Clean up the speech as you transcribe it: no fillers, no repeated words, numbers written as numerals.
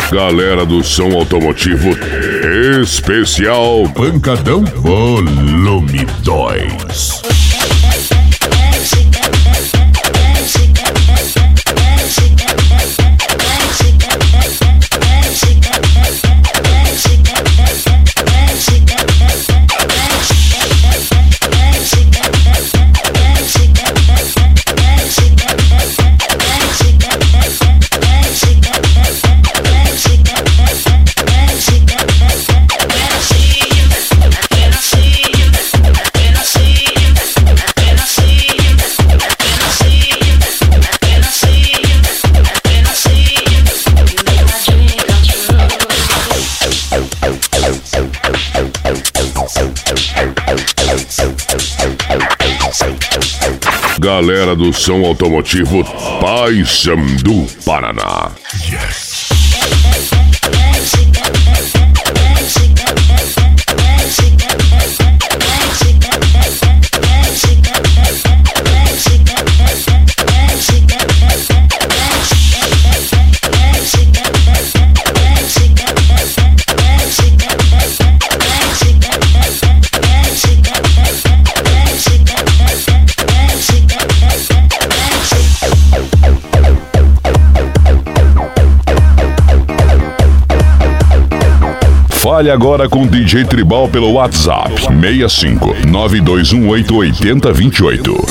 Galera do som automotivo especial Pancadão Volume 2. Galera do som automotivo Paysandu Paraná. Yes. Fale agora com DJ Tribal pelo WhatsApp 65 921888028.